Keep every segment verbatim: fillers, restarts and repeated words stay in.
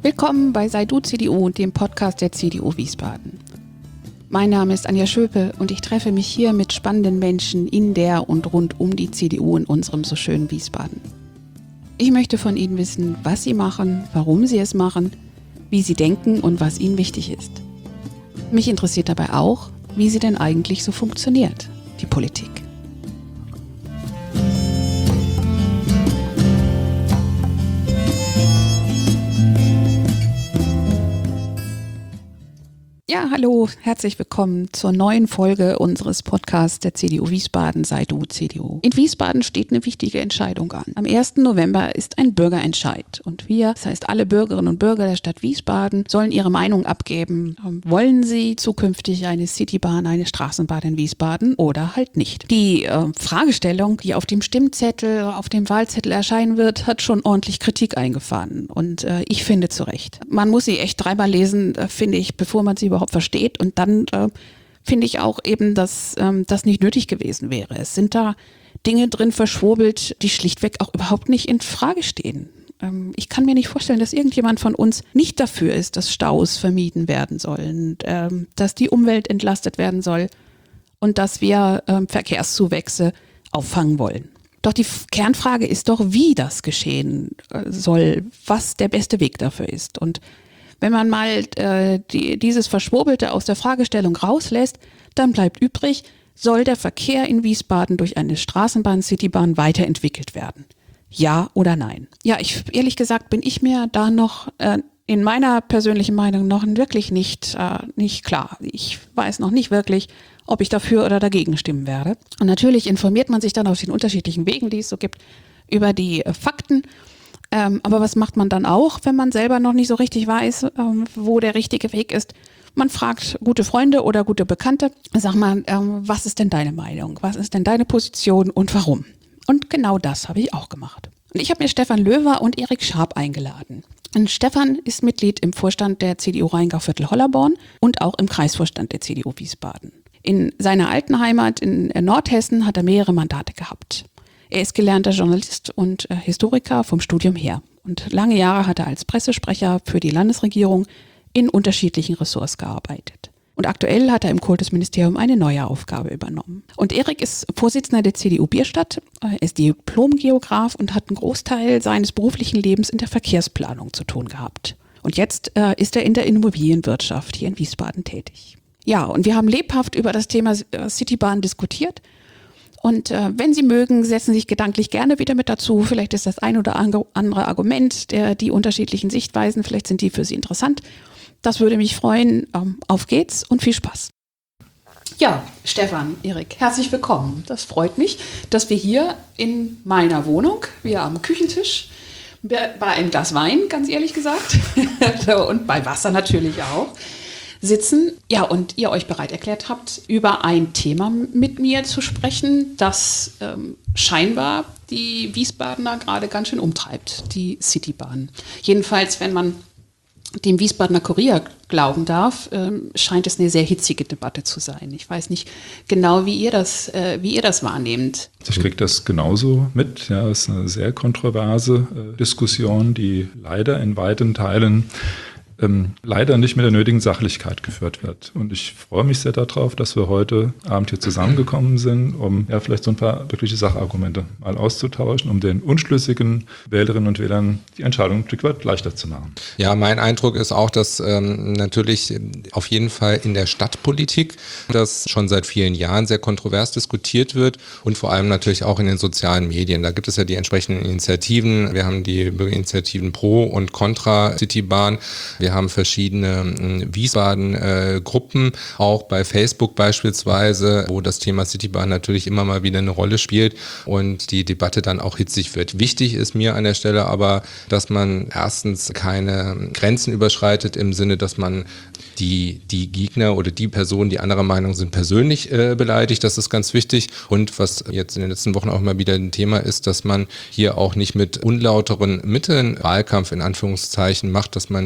Willkommen bei Sei du C D U, dem Podcast der C D U Wiesbaden. Mein Name ist Anja Schöpe und ich treffe mich hier mit spannenden Menschen in der und rund um die C D U in unserem so schönen Wiesbaden. Ich möchte von Ihnen wissen, was Sie machen, warum Sie es machen, wie Sie denken und was Ihnen wichtig ist. Mich interessiert dabei auch, wie sie denn eigentlich so funktioniert, die Politik. Ja, hallo, herzlich willkommen zur neuen Folge unseres Podcasts der C D U Wiesbaden, Sei du C D U. In Wiesbaden steht eine wichtige Entscheidung an. Am ersten November ist ein Bürgerentscheid und wir, das heißt alle Bürgerinnen und Bürger der Stadt Wiesbaden, sollen ihre Meinung abgeben. Wollen sie zukünftig eine Citybahn, eine Straßenbahn in Wiesbaden oder halt nicht? Die äh, Fragestellung, die auf dem Stimmzettel, auf dem Wahlzettel erscheinen wird, hat schon ordentlich Kritik eingefahren und äh, ich finde zu Recht. Man muss sie echt dreimal lesen, äh, finde ich, bevor man sie überhaupt versteht. Und dann äh, finde ich auch eben, dass ähm, das nicht nötig gewesen wäre. Es sind da Dinge drin verschwurbelt, die schlichtweg auch überhaupt nicht in Frage stehen. Ähm, ich kann mir nicht vorstellen, dass irgendjemand von uns nicht dafür ist, dass Staus vermieden werden sollen, ähm, dass die Umwelt entlastet werden soll und dass wir ähm, Verkehrszuwächse auffangen wollen. Doch die Kernfrage ist doch, wie das geschehen äh, soll, was der beste Weg dafür ist. Und wenn man mal äh, die, dieses Verschwurbelte aus der Fragestellung rauslässt, dann bleibt übrig, soll der Verkehr in Wiesbaden durch eine Straßenbahn, Citybahn weiterentwickelt werden? Ja oder nein? Ja, ich ehrlich gesagt bin ich mir da noch äh, in meiner persönlichen Meinung noch wirklich nicht, äh, nicht klar. Ich weiß noch nicht wirklich, ob ich dafür oder dagegen stimmen werde. Und natürlich informiert man sich dann auf den unterschiedlichen Wegen, die es so gibt, über die äh, Fakten. Ähm, aber was macht man dann auch, wenn man selber noch nicht so richtig weiß, ähm, wo der richtige Weg ist? Man fragt gute Freunde oder gute Bekannte, sag mal, ähm, was ist denn deine Meinung? Was ist denn deine Position und warum? Und genau das habe ich auch gemacht. Und ich habe mir Stefan Löwer und Erik Scharp eingeladen. Und Stefan ist Mitglied im Vorstand der C D U Rheingau-Viertel-Hollerborn und auch im Kreisvorstand der C D U Wiesbaden. In seiner alten Heimat in Nordhessen hat er mehrere Mandate gehabt. Er ist gelernter Journalist und äh, Historiker vom Studium her. Und lange Jahre hat er als Pressesprecher für die Landesregierung in unterschiedlichen Ressorts gearbeitet. Und aktuell hat er im Kultusministerium eine neue Aufgabe übernommen. Und Erik ist Vorsitzender der C D U Bierstadt, er ist Diplom-Geograf und hat einen Großteil seines beruflichen Lebens in der Verkehrsplanung zu tun gehabt. Und jetzt äh, ist er in der Immobilienwirtschaft hier in Wiesbaden tätig. Ja, und wir haben lebhaft über das Thema äh, Citybahn diskutiert. Und äh, wenn Sie mögen, setzen Sie sich gedanklich gerne wieder mit dazu. Vielleicht ist das ein oder andere Argument, der, die unterschiedlichen Sichtweisen, vielleicht sind die für Sie interessant. Das würde mich freuen. Ähm, auf geht's und viel Spaß. Ja, Stefan, Erik, herzlich willkommen. Das freut mich, dass wir hier in meiner Wohnung, wir am Küchentisch, bei einem Glas Wein, ganz ehrlich gesagt, und bei Wasser natürlich auch, sitzen, ja, und ihr euch bereit erklärt habt, über ein Thema mit mir zu sprechen, das ähm, scheinbar die Wiesbadener gerade ganz schön umtreibt, die Citybahn. Jedenfalls, wenn man dem Wiesbadener Kurier glauben darf, ähm, scheint es eine sehr hitzige Debatte zu sein. Ich weiß nicht genau, wie ihr das, äh, wie ihr das wahrnehmt. Ich kriege das genauso mit. Ja, es ist eine sehr kontroverse äh, Diskussion, die leider in weiten Teilen Ähm, leider nicht mit der nötigen Sachlichkeit geführt wird. Und ich freue mich sehr darauf, dass wir heute Abend hier zusammengekommen sind, um ja vielleicht so ein paar wirkliche Sachargumente mal auszutauschen, um den unschlüssigen Wählerinnen und Wählern die Entscheidung ein Stück weit leichter zu machen. Ja, mein Eindruck ist auch, dass ähm, natürlich auf jeden Fall in der Stadtpolitik das schon seit vielen Jahren sehr kontrovers diskutiert wird und vor allem natürlich auch in den sozialen Medien. Da gibt es ja die entsprechenden Initiativen. Wir haben die Bürgerinitiativen Pro und Contra Citybahn. Wir haben verschiedene Wiesbaden-Gruppen, auch bei Facebook beispielsweise, wo das Thema Citybahn natürlich immer mal wieder eine Rolle spielt und die Debatte dann auch hitzig wird. Wichtig ist mir an der Stelle aber, dass man erstens keine Grenzen überschreitet im Sinne, dass man die, die Gegner oder die Personen, die anderer Meinung sind, persönlich äh, beleidigt. Das ist ganz wichtig. Und was jetzt in den letzten Wochen auch mal wieder ein Thema ist, dass man hier auch nicht mit unlauteren Mitteln Wahlkampf in Anführungszeichen macht, dass man hier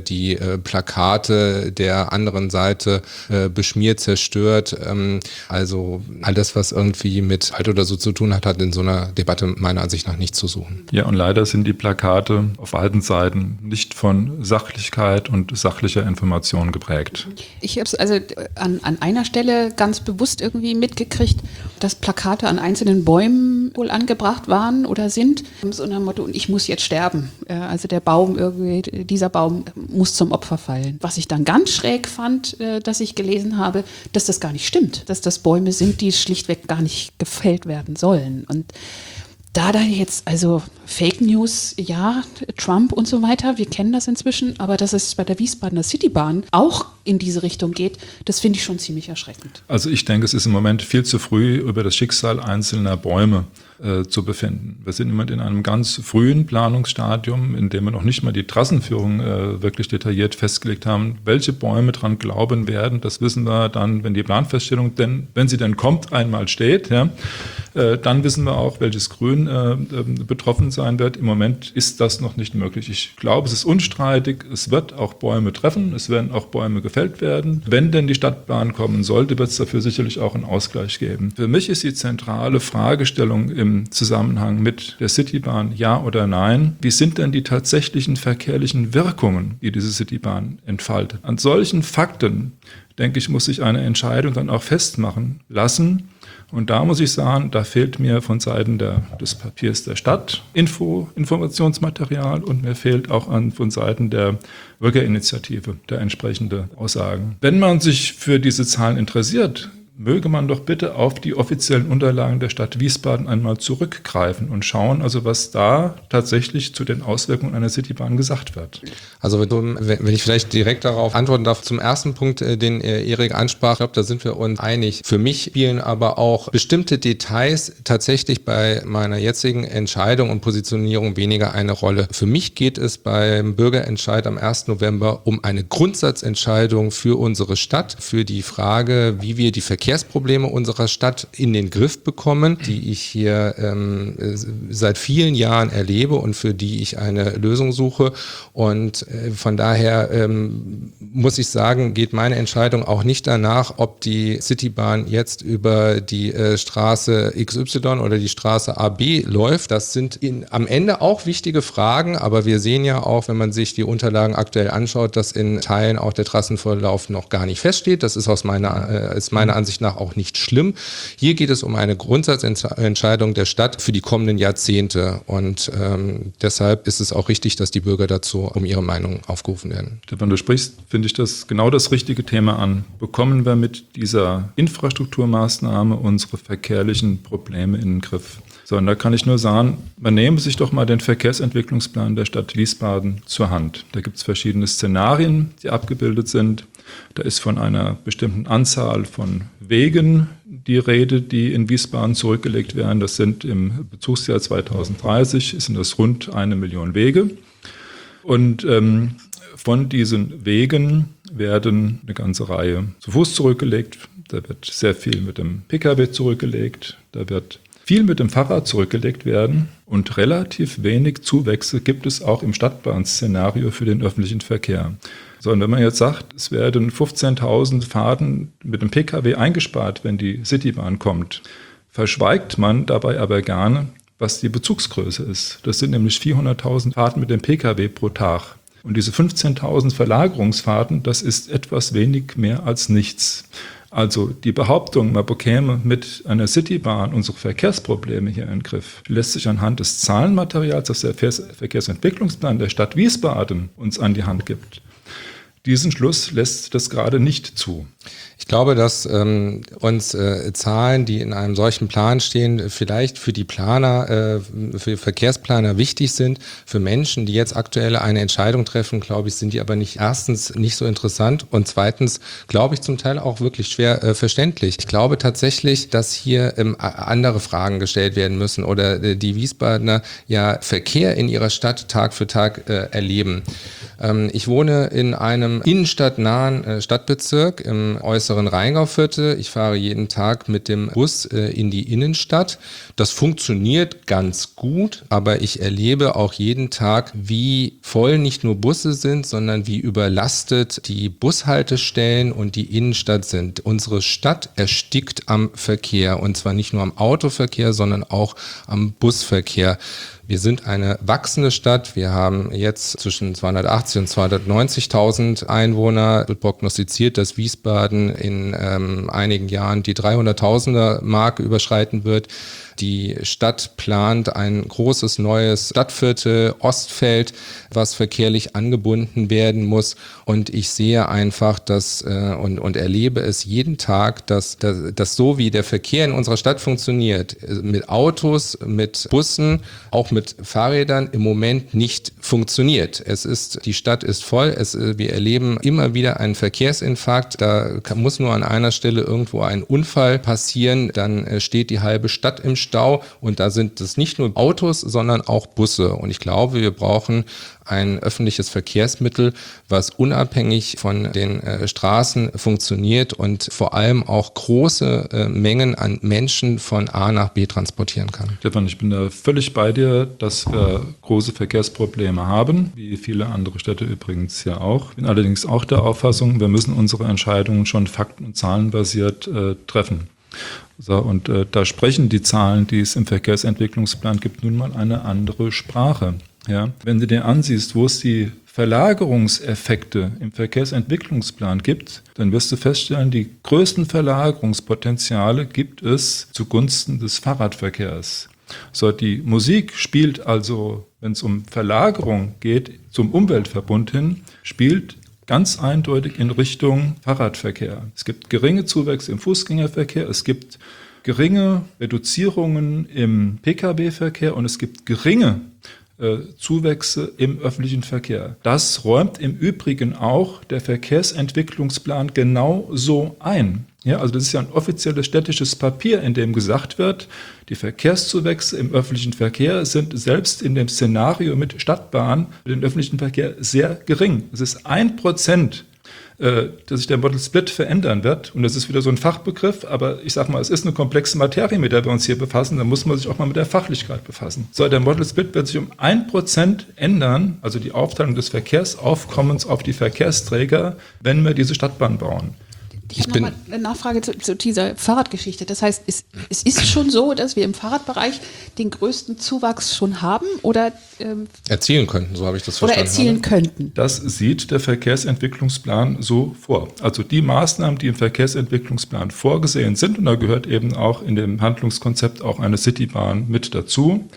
die äh, Plakate der anderen Seite äh, beschmiert, zerstört. Ähm, also alles, was irgendwie mit Alt oder so zu tun hat, hat in so einer Debatte meiner Ansicht nach nichts zu suchen. Ja, und leider sind die Plakate auf beiden Seiten nicht von Sachlichkeit und sachlicher Information geprägt. Ich habe es also an, an einer Stelle ganz bewusst irgendwie mitgekriegt, dass Plakate an einzelnen Bäumen wohl angebracht waren oder sind. So einem Motto, und ich muss jetzt sterben. Also der Baum irgendwie, dieser Baum muss zum Opfer fallen. Was ich dann ganz schräg fand, dass ich gelesen habe, dass das gar nicht stimmt. Dass das Bäume sind, die schlichtweg gar nicht gefällt werden sollen. Und da da jetzt, also Fake News, ja, Trump und so weiter, wir kennen das inzwischen, aber dass es bei der Wiesbadener Citybahn auch in diese Richtung geht, das finde ich schon ziemlich erschreckend. Also ich denke, es ist im Moment viel zu früh, über das Schicksal einzelner Bäume äh, zu befinden. Wir sind im Moment in einem ganz frühen Planungsstadium, in dem wir noch nicht mal die Trassenführung äh, wirklich detailliert festgelegt haben. Welche Bäume dran glauben werden, das wissen wir dann, wenn die Planfeststellung, denn wenn sie denn kommt, einmal steht, ja, äh, dann wissen wir auch, welches Grün äh, betroffen sein wird. Im Moment ist das noch nicht möglich. Ich glaube, es ist unstreitig. Es wird auch Bäume treffen. Es werden auch Bäume gefällt werden. Wenn denn die Stadtplan kommen sollte, wird es dafür sicherlich auch einen Ausgleich geben. Für mich ist die zentrale Fragestellung im Zusammenhang mit der Citybahn ja oder nein. Wie sind denn die tatsächlichen verkehrlichen Wirkungen, die diese Citybahn entfaltet? An solchen Fakten, denke ich, muss sich eine Entscheidung dann auch festmachen lassen. Und da muss ich sagen, da fehlt mir von Seiten der, des Papiers der Stadt Info, Informationsmaterial und mir fehlt auch an, von Seiten der Bürgerinitiative der entsprechende Aussagen. Wenn man sich für diese Zahlen interessiert, möge man doch bitte auf die offiziellen Unterlagen der Stadt Wiesbaden einmal zurückgreifen und schauen, also was da tatsächlich zu den Auswirkungen einer Citybahn gesagt wird. Also wenn ich vielleicht direkt darauf antworten darf, zum ersten Punkt, den Erik ansprach, ich glaube, da sind wir uns einig. Für mich spielen aber auch bestimmte Details tatsächlich bei meiner jetzigen Entscheidung und Positionierung weniger eine Rolle. Für mich geht es beim Bürgerentscheid am ersten November um eine Grundsatzentscheidung für unsere Stadt, für die Frage, wie wir die Verkehrsprobleme Verkehrsprobleme unserer Stadt in den Griff bekommen, die ich hier ähm, seit vielen Jahren erlebe und für die ich eine Lösung suche. Und äh, von daher ähm, muss ich sagen, geht meine Entscheidung auch nicht danach, ob die Citybahn jetzt über die äh, Straße X Y oder die Straße A B läuft. Das sind in, am Ende auch wichtige Fragen, aber wir sehen ja auch, wenn man sich die Unterlagen aktuell anschaut, dass in Teilen auch der Trassenverlauf noch gar nicht feststeht. Das ist aus meiner, äh, ist meiner Ansicht nach auch nicht schlimm. Hier geht es um eine Grundsatzentscheidung der Stadt für die kommenden Jahrzehnte und ähm, deshalb ist es auch richtig, dass die Bürger dazu um ihre Meinung aufgerufen werden. Wenn du sprichst, finde ich das genau das richtige Thema an. Bekommen wir mit dieser Infrastrukturmaßnahme unsere verkehrlichen Probleme in den Griff? So, und da kann ich nur sagen, man nehme sich doch mal den Verkehrsentwicklungsplan der Stadt Wiesbaden zur Hand. Da gibt es verschiedene Szenarien, die abgebildet sind. Da ist von einer bestimmten Anzahl von Wegen die Rede, die in Wiesbaden zurückgelegt werden. Das sind im Bezugsjahr zweitausenddreißig, sind das rund eine Million Wege. Und ähm, von diesen Wegen werden eine ganze Reihe zu Fuß zurückgelegt. Da wird sehr viel mit dem Pkw zurückgelegt. Da wird viel mit dem Fahrrad zurückgelegt werden. Und relativ wenig Zuwächse gibt es auch im Stadtbahnszenario für den öffentlichen Verkehr. So, und wenn man jetzt sagt, es werden fünfzehntausend Fahrten mit dem Pkw eingespart, wenn die Citybahn kommt, verschweigt man dabei aber gerne, was die Bezugsgröße ist. Das sind nämlich vierhunderttausend Fahrten mit dem Pkw pro Tag. Und diese fünfzehntausend Verlagerungsfahrten, das ist etwas wenig mehr als nichts. Also die Behauptung, man bekäme mit einer Citybahn unsere Verkehrsprobleme hier in den Griff, lässt sich anhand des Zahlenmaterials, das der Verkehrsentwicklungsplan der Stadt Wiesbaden uns an die Hand gibt. Diesen Schluss lässt das gerade nicht zu. Ich glaube, dass ähm, uns äh, Zahlen, die in einem solchen Plan stehen, vielleicht für die Planer, äh, für die Verkehrsplaner wichtig sind. Für Menschen, die jetzt aktuell eine Entscheidung treffen, glaube ich, sind die aber nicht erstens nicht so interessant und zweitens, glaube ich, zum Teil auch wirklich schwer äh, verständlich. Ich glaube tatsächlich, dass hier ähm, andere Fragen gestellt werden müssen oder äh, die Wiesbadener ja Verkehr in ihrer Stadt Tag für Tag äh, erleben. Ähm, ich wohne in einem innenstadtnahen äh, Stadtbezirk im äußeren Rheingauviertel. Ich fahre jeden Tag mit dem Bus äh, in die Innenstadt. Das funktioniert ganz gut, aber ich erlebe auch jeden Tag, wie voll nicht nur Busse sind, sondern wie überlastet die Bushaltestellen und die Innenstadt sind. Unsere Stadt erstickt am Verkehr, und zwar nicht nur am Autoverkehr, sondern auch am Busverkehr. Wir sind eine wachsende Stadt. Wir haben jetzt zwischen zweihundertachtzig und zweihundertneunzigtausend Einwohner. Es wird prognostiziert, dass Wiesbaden in ähm, einigen Jahren die dreihunderttausender-Marke überschreiten wird. Die Stadt plant ein großes neues Stadtviertel, Ostfeld, was verkehrlich angebunden werden muss. Und ich sehe einfach, dass äh, und, und erlebe es jeden Tag, dass, dass, dass so wie der Verkehr in unserer Stadt funktioniert, mit Autos, mit Bussen, auch mit Fahrrädern im Moment nicht funktioniert. Es ist, die Stadt ist voll. Es, wir erleben immer wieder einen Verkehrsinfarkt. Da kann, muss nur an einer Stelle irgendwo ein Unfall passieren, dann äh, steht die halbe Stadt im Stau, und da sind es nicht nur Autos, sondern auch Busse. Und ich glaube, wir brauchen ein öffentliches Verkehrsmittel, was unabhängig von den äh, Straßen funktioniert und vor allem auch große äh, Mengen an Menschen von A nach B transportieren kann. Stefan, ich bin da völlig bei dir, dass wir große Verkehrsprobleme haben, wie viele andere Städte übrigens ja auch. Ich bin allerdings auch der Auffassung, wir müssen unsere Entscheidungen schon fakten- und zahlenbasiert äh, treffen. So, und äh, da sprechen die Zahlen, die es im Verkehrsentwicklungsplan gibt, nun mal eine andere Sprache. Ja? Wenn du dir ansiehst, wo es die Verlagerungseffekte im Verkehrsentwicklungsplan gibt, dann wirst du feststellen, die größten Verlagerungspotenziale gibt es zugunsten des Fahrradverkehrs. So, die Musik spielt also, wenn es um Verlagerung geht, zum Umweltverbund hin, spielt ganz eindeutig in Richtung Fahrradverkehr. Es gibt geringe Zuwächse im Fußgängerverkehr, es gibt geringe Reduzierungen im Pkw-Verkehr und es gibt geringe äh, Zuwächse im öffentlichen Verkehr. Das räumt im Übrigen auch der Verkehrsentwicklungsplan genau so ein. Ja, also das ist ja ein offizielles städtisches Papier, in dem gesagt wird, die Verkehrszuwächse im öffentlichen Verkehr sind selbst in dem Szenario mit Stadtbahn für den öffentlichen Verkehr sehr gering. Es ist ein Prozent, äh, dass sich der Model Split verändern wird. Und das ist wieder so ein Fachbegriff, aber ich sage mal, es ist eine komplexe Materie, mit der wir uns hier befassen. Da muss man sich auch mal mit der Fachlichkeit befassen. So, der Model Split wird sich um ein Prozent ändern, also die Aufteilung des Verkehrsaufkommens auf die Verkehrsträger, wenn wir diese Stadtbahn bauen. Ich habe nochmal eine Nachfrage zu, zu dieser Fahrradgeschichte. Das heißt, es, es ist schon so, dass wir im Fahrradbereich den größten Zuwachs schon haben oder ähm, erzielen könnten, so habe ich das oder verstanden. Oder erzielen habe. könnten. Das sieht der Verkehrsentwicklungsplan so vor. Also die Maßnahmen, die im Verkehrsentwicklungsplan vorgesehen sind, und da gehört eben auch in dem Handlungskonzept auch eine Citybahn mit dazu,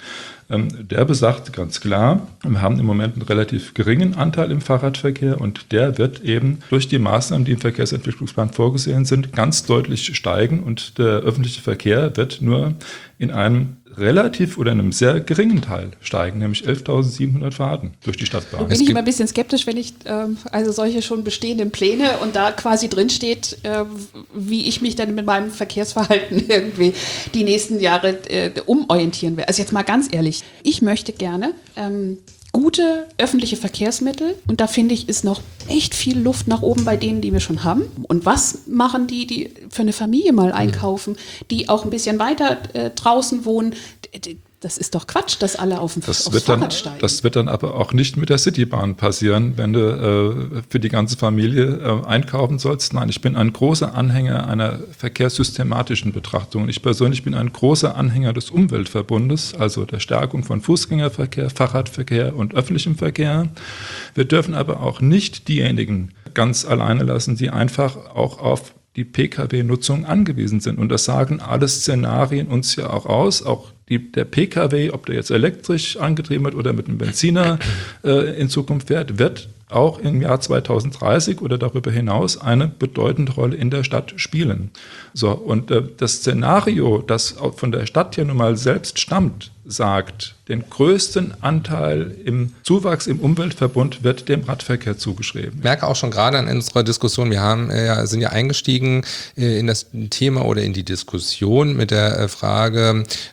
der besagt ganz klar, wir haben im Moment einen relativ geringen Anteil im Fahrradverkehr und der wird eben durch die Maßnahmen, die im Verkehrsentwicklungsplan vorgesehen sind, ganz deutlich steigen und der öffentliche Verkehr wird nur in einem relativ oder in einem sehr geringen Teil steigen, nämlich elftausendsiebenhundert Fahrten durch die Stadtbahn. Da bin ich immer ein bisschen skeptisch, wenn ich ähm, also solche schon bestehenden Pläne und da quasi drin steht, äh, wie ich mich dann mit meinem Verkehrsverhalten irgendwie die nächsten Jahre äh, umorientieren werde. Also jetzt mal ganz ehrlich, ich möchte gerne ähm, gute öffentliche Verkehrsmittel und da finde ich, ist noch echt viel Luft nach oben bei denen, die wir schon haben. Und was machen die, die für eine Familie mal einkaufen, die auch ein bisschen weiter äh, draußen wohnen? Das ist doch Quatsch, dass alle auf dem das aufs wird Fahrrad dann, steigen. Das wird dann aber auch nicht mit der Citybahn passieren, wenn du äh, für die ganze Familie äh, einkaufen sollst. Nein, ich bin ein großer Anhänger einer verkehrssystematischen Betrachtung. Ich persönlich bin ein großer Anhänger des Umweltverbundes, also der Stärkung von Fußgängerverkehr, Fahrradverkehr und öffentlichem Verkehr. Wir dürfen aber auch nicht diejenigen ganz alleine lassen, die einfach auch auf die Pkw-Nutzung angewiesen sind. Und das sagen alle Szenarien uns ja auch aus. Auch die, der Pkw, ob der jetzt elektrisch angetrieben wird oder mit einem Benziner äh, in Zukunft fährt, wird auch im Jahr zweitausenddreißig oder darüber hinaus eine bedeutende Rolle in der Stadt spielen. So, und äh, das Szenario, das auch von der Stadt ja nun mal selbst stammt, sagt, den größten Anteil im Zuwachs im Umweltverbund wird dem Radverkehr zugeschrieben. Ich merke auch schon gerade in unserer Diskussion, wir haben, äh, sind ja eingestiegen äh, in das Thema oder in die Diskussion mit der äh, Frage, wie viel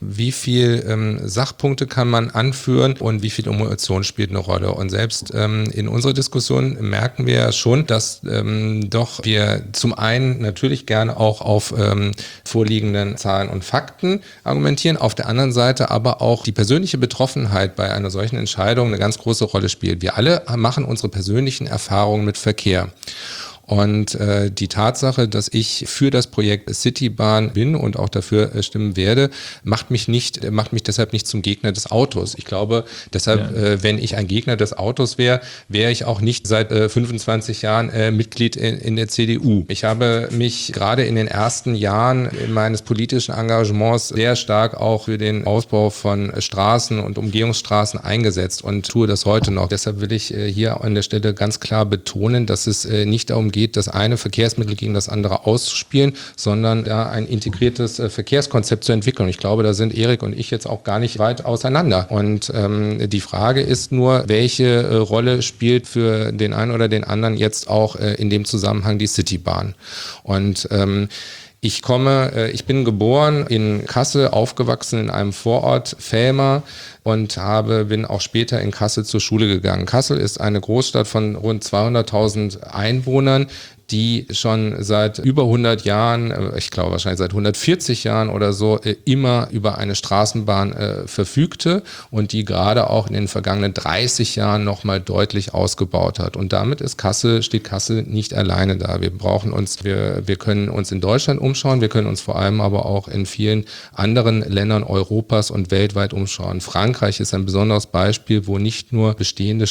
viel ähm, Sachpunkte kann man anführen und wie viel Emotion spielt eine Rolle. Und selbst ähm, in unserer Diskussion merken wir ja schon, dass ähm, doch wir zum einen natürlich gerne auch auf ähm, vorliegenden Zahlen und Fakten argumentieren, auf der anderen Seite aber auch die persönliche Betroffenheit bei einer solchen Entscheidung eine ganz große Rolle spielt. Wir alle machen unsere persönlichen Erfahrungen mit Verkehr. Und äh, die Tatsache, dass ich für das Projekt Citybahn bin und auch dafür äh, stimmen werde, macht mich nicht, macht mich deshalb nicht zum Gegner des Autos. Ich glaube, deshalb, ja. äh, wenn ich ein Gegner des Autos wäre, wäre ich auch nicht seit äh, fünfundzwanzig Jahren äh, Mitglied in, in der C D U. Ich habe mich gerade in den ersten Jahren meines politischen Engagements sehr stark auch für den Ausbau von Straßen und Umgehungsstraßen eingesetzt und tue das heute noch. Deshalb will ich äh, hier an der Stelle ganz klar betonen, dass es äh, nicht darum geht, das eine Verkehrsmittel gegen das andere auszuspielen, sondern da ein integriertes äh, Verkehrskonzept zu entwickeln. Ich glaube, da sind Erik und ich jetzt auch gar nicht weit auseinander. Und ähm, die Frage ist nur, welche äh, Rolle spielt für den einen oder den anderen jetzt auch äh, in dem Zusammenhang die Citybahn. Und ähm, Ich komme, äh, ich bin geboren in Kassel, aufgewachsen in einem Vorort, Velmer, und habe, bin auch später in Kassel zur Schule gegangen. Kassel ist eine Großstadt von rund zweihunderttausend Einwohnern, die schon seit über hundert Jahren, ich glaube wahrscheinlich seit hundertvierzig Jahren oder so, immer über eine Straßenbahn äh, verfügte und die gerade auch in den vergangenen dreißig Jahren nochmal deutlich ausgebaut hat. Und damit ist Kassel, steht Kassel nicht alleine da. Wir brauchen uns, wir, wir können uns in Deutschland umschauen, wir können uns vor allem aber auch in vielen anderen Ländern Europas und weltweit umschauen. Frankreich ist ein besonderes Beispiel, wo nicht nur bestehende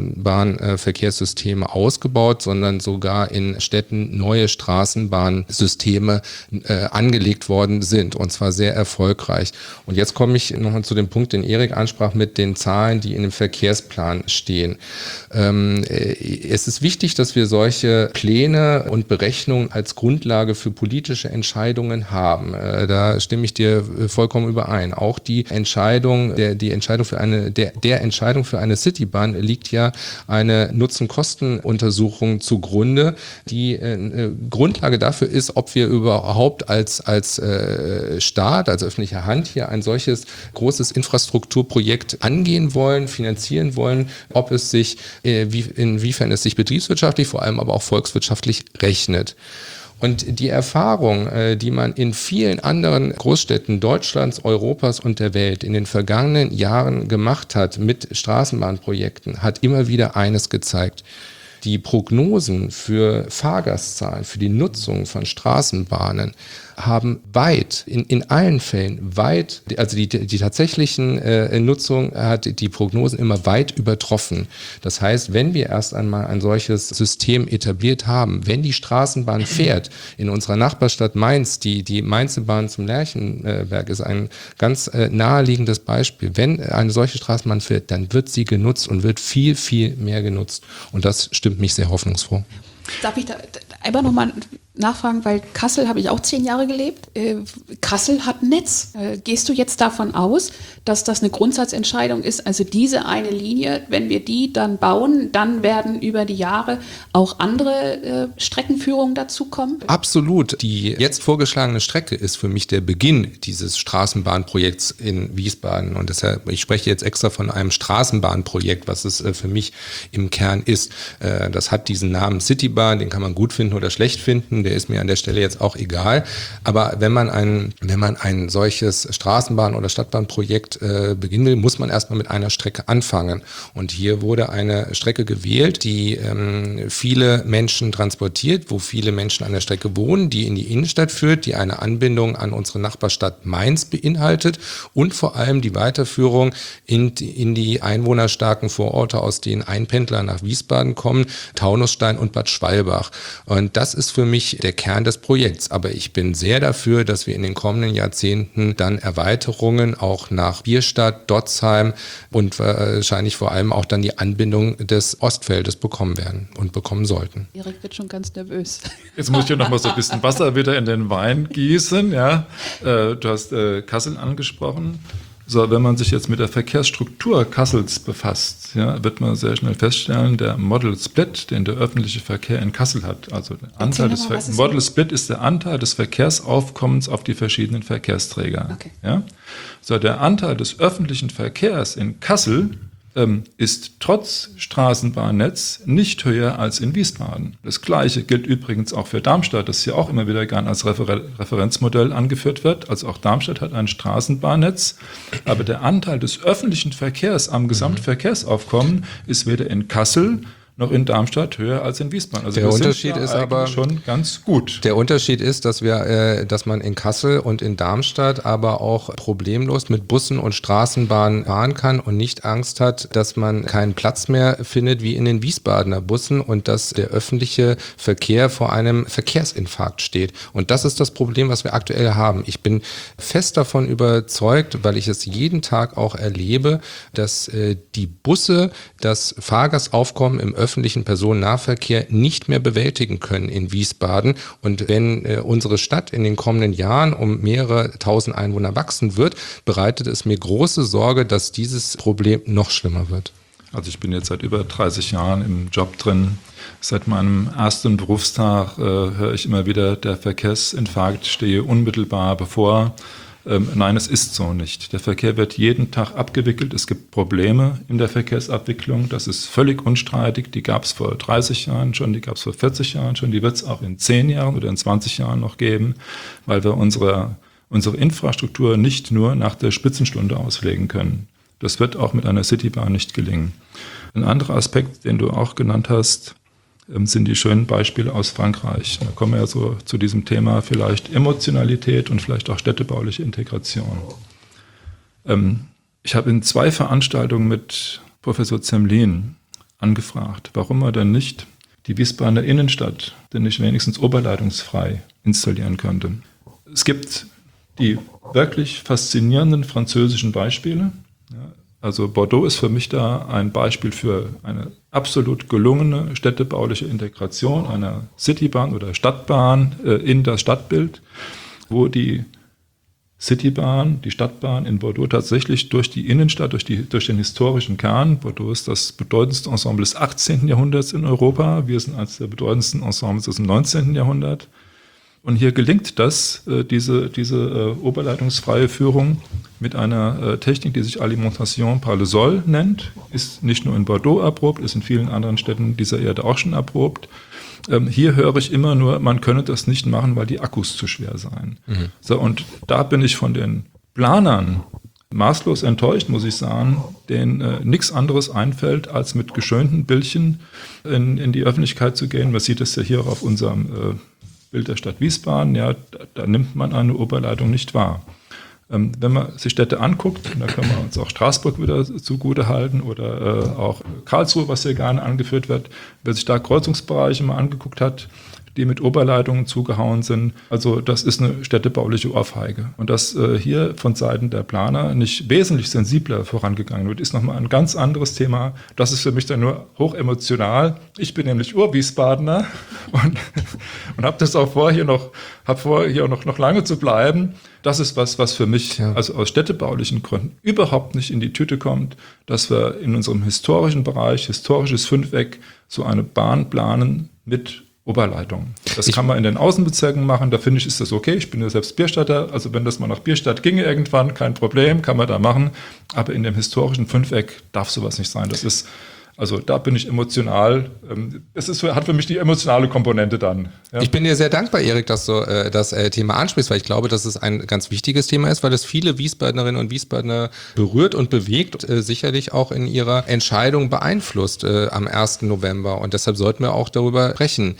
Straßenbahnverkehrssysteme ausgebaut, sondern sogar in Städten neue Straßenbahnsysteme äh, angelegt worden sind, und zwar sehr erfolgreich. Und jetzt komme ich nochmal zu dem Punkt, den Erik ansprach, mit den Zahlen, die in dem Verkehrsplan stehen. Ähm, äh, es ist wichtig, dass wir solche Pläne und Berechnungen als Grundlage für politische Entscheidungen haben. Äh, da stimme ich dir vollkommen überein. Auch die Entscheidung, der, die Entscheidung für eine, der, der Entscheidung für eine Citybahn liegt ja eine Nutzen-Kosten-Untersuchung zugrunde, die äh, Grundlage dafür ist, ob wir überhaupt als, als äh, Staat, als öffentliche Hand hier ein solches großes Infrastrukturprojekt angehen wollen, finanzieren wollen, ob es sich, äh, wie, inwiefern es sich betriebswirtschaftlich, vor allem aber auch volkswirtschaftlich rechnet. Und die Erfahrung, äh, die man in vielen anderen Großstädten Deutschlands, Europas und der Welt in den vergangenen Jahren gemacht hat mit Straßenbahnprojekten, hat immer wieder eines gezeigt: Die Prognosen für Fahrgastzahlen, für die Nutzung von Straßenbahnen haben weit, in, in allen Fällen weit, also die, die tatsächlichen äh, Nutzung hat die Prognosen immer weit übertroffen. Das heißt, wenn wir erst einmal ein solches System etabliert haben, wenn die Straßenbahn fährt, in unserer Nachbarstadt Mainz, die, die Mainzer Bahn zum Lerchenberg ist ein ganz äh, naheliegendes Beispiel. Wenn eine solche Straßenbahn fährt, dann wird sie genutzt und wird viel, viel mehr genutzt. Und das stimmt mich sehr hoffnungsfroh. Darf ich da einmal nochmal nachfragen, weil Kassel habe ich auch zehn Jahre gelebt. Äh, Kassel hat ein Netz. Äh, gehst du jetzt davon aus, dass das eine Grundsatzentscheidung ist? Also diese eine Linie, wenn wir die dann bauen, dann werden über die Jahre auch andere äh, Streckenführungen dazukommen? Absolut. Die jetzt vorgeschlagene Strecke ist für mich der Beginn dieses Straßenbahnprojekts in Wiesbaden. Und deshalb, ich spreche jetzt extra von einem Straßenbahnprojekt, was es äh, für mich im Kern ist. Äh, das hat diesen Namen Citybahn, den kann man gut finden oder schlecht finden. Der ist mir an der Stelle jetzt auch egal. Aber wenn man ein, wenn man ein solches Straßenbahn- oder Stadtbahnprojekt äh, beginnen will, muss man erstmal mit einer Strecke anfangen. Und hier wurde eine Strecke gewählt, die ähm, viele Menschen transportiert, wo viele Menschen an der Strecke wohnen, die in die Innenstadt führt, die eine Anbindung an unsere Nachbarstadt Mainz beinhaltet und vor allem die Weiterführung in die, in die einwohnerstarken Vororte, aus denen Einpendler nach Wiesbaden kommen, Taunusstein und Bad Schwalbach. Und das ist für mich der Kern des Projekts. Aber ich bin sehr dafür, dass wir in den kommenden Jahrzehnten dann Erweiterungen auch nach Bierstadt, Dotzheim und wahrscheinlich vor allem auch dann die Anbindung des Ostfeldes bekommen werden und bekommen sollten. Erik wird schon ganz nervös. Jetzt muss ich ja noch mal so ein bisschen Wasser wieder in den Wein gießen. Ja, äh, du hast äh, Kassel angesprochen. So, wenn man sich jetzt mit der Verkehrsstruktur Kassels befasst, ja, wird man sehr schnell feststellen, der Model Split, den der öffentliche Verkehr in Kassel hat, also der Anteil des Ver- Model Split ist der Anteil des Verkehrsaufkommens auf die verschiedenen Verkehrsträger. Okay. Ja? So, der Anteil des öffentlichen Verkehrs in Kassel ähm, ist trotz Straßenbahnnetz nicht höher als in Wiesbaden. Das Gleiche gilt übrigens auch für Darmstadt, das hier auch immer wieder gern als Refer- Referenzmodell angeführt wird. Also auch Darmstadt hat ein Straßenbahnnetz, aber der Anteil des öffentlichen Verkehrs am Gesamtverkehrsaufkommen ist weder in Kassel noch in Darmstadt höher als in Wiesbaden. Also der Unterschied ist aber schon ganz gut. Der Unterschied ist, dass wir, äh, dass man in Kassel und in Darmstadt aber auch problemlos mit Bussen und Straßenbahnen fahren kann und nicht Angst hat, dass man keinen Platz mehr findet wie in den Wiesbadener Bussen und dass der öffentliche Verkehr vor einem Verkehrsinfarkt steht. Und das ist das Problem, was wir aktuell haben. Ich bin fest davon überzeugt, weil ich es jeden Tag auch erlebe, dass äh, die Busse das Fahrgastaufkommen im öffentlichen öffentlichen Personennahverkehr nicht mehr bewältigen können in Wiesbaden. Und wenn äh, unsere Stadt in den kommenden Jahren um mehrere tausend Einwohner wachsen wird, bereitet es mir große Sorge, dass dieses Problem noch schlimmer wird. Also ich bin jetzt seit über dreißig Jahren im Job drin. Seit meinem ersten Berufstag äh, höre ich immer wieder, der Verkehrsinfarkt stehe unmittelbar bevor. Ähm, nein, es ist so nicht. Der Verkehr wird jeden Tag abgewickelt. Es gibt Probleme in der Verkehrsabwicklung. Das ist völlig unstreitig. Die gab es vor dreißig Jahren schon, die gab es vor vierzig Jahren schon. Die wird es auch in zehn Jahren oder in zwanzig Jahren noch geben, weil wir unsere, unsere Infrastruktur nicht nur nach der Spitzenstunde auslegen können. Das wird auch mit einer Citybahn nicht gelingen. Ein anderer Aspekt, den du auch genannt hast, sind die schönen Beispiele aus Frankreich. Da kommen wir ja so zu diesem Thema vielleicht Emotionalität und vielleicht auch städtebauliche Integration. Ähm, ich habe in zwei Veranstaltungen mit Professor Zemlin angefragt, warum er denn nicht die Wiesbadener Innenstadt denn nicht wenigstens oberleitungsfrei installieren könnte. Es gibt die wirklich faszinierenden französischen Beispiele. Ja, also Bordeaux ist für mich da ein Beispiel für eine absolut gelungene städtebauliche Integration einer Citybahn oder Stadtbahn äh, in das Stadtbild, wo die Citybahn, die Stadtbahn in Bordeaux tatsächlich durch die Innenstadt, durch, die, durch den historischen Kern, Bordeaux ist das bedeutendste Ensemble des achtzehnten Jahrhunderts in Europa, wir sind eines der bedeutendsten Ensembles des neunzehnten Jahrhunderts. Und hier gelingt das, diese, diese oberleitungsfreie Führung mit einer Technik, die sich Alimentation par le Sol nennt, ist nicht nur in Bordeaux erprobt, ist in vielen anderen Städten dieser Erde auch schon erprobt. Hier höre ich immer nur, man könne das nicht machen, weil die Akkus zu schwer seien. Mhm. So, und da bin ich von den Planern maßlos enttäuscht, muss ich sagen, denen äh, nichts anderes einfällt, als mit geschönten Bildchen in, in die Öffentlichkeit zu gehen. Man sieht es ja hier auch auf unserem äh, Bild der Stadt Wiesbaden, ja, da, da nimmt man eine Oberleitung nicht wahr. Ähm, wenn man sich Städte anguckt, und da können wir uns auch Straßburg wieder zugute halten oder äh, auch Karlsruhe, was hier gerne angeführt wird, wer sich da Kreuzungsbereiche mal angeguckt hat, die mit Oberleitungen zugehauen sind. Also das ist eine städtebauliche Ohrfeige. Und dass äh, hier von Seiten der Planer nicht wesentlich sensibler vorangegangen wird, ist nochmal ein ganz anderes Thema. Das ist für mich dann nur hochemotional. Ich bin nämlich Ur-Wiesbadener und, und habe das auch vor, hier noch, hab vor, hier noch, noch lange zu bleiben. Das ist was, was für mich ja. also aus städtebaulichen Gründen überhaupt nicht in die Tüte kommt, dass wir in unserem historischen Bereich, historisches Fünfeck, so eine Bahn planen mit Oberleitung. Das ich kann man in den Außenbezirken machen, da finde ich, ist das okay. Ich bin ja selbst Bierstadter, also wenn das mal nach Bierstadt ginge irgendwann, kein Problem, kann man da machen. Aber in dem historischen Fünfeck darf sowas nicht sein. Das ist, also da bin ich emotional, es ist, hat für mich die emotionale Komponente dann. Ja. Ich bin dir sehr dankbar, Erik, dass du äh, das äh, Thema ansprichst, weil ich glaube, dass es ein ganz wichtiges Thema ist, weil es viele Wiesbadnerinnen und Wiesbadener berührt und bewegt, äh, sicherlich auch in ihrer Entscheidung beeinflusst äh, am ersten November. Und deshalb sollten wir auch darüber sprechen.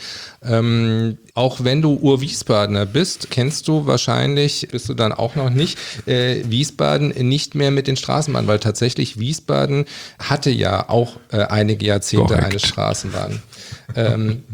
Ähm, auch wenn du Ur-Wiesbadener bist, kennst du wahrscheinlich, bist du dann auch noch nicht, äh, Wiesbaden nicht mehr mit den Straßenbahnen, weil tatsächlich Wiesbaden hatte ja auch äh, einige Jahrzehnte Korrekt. eine Straßenbahn. ähm, hm?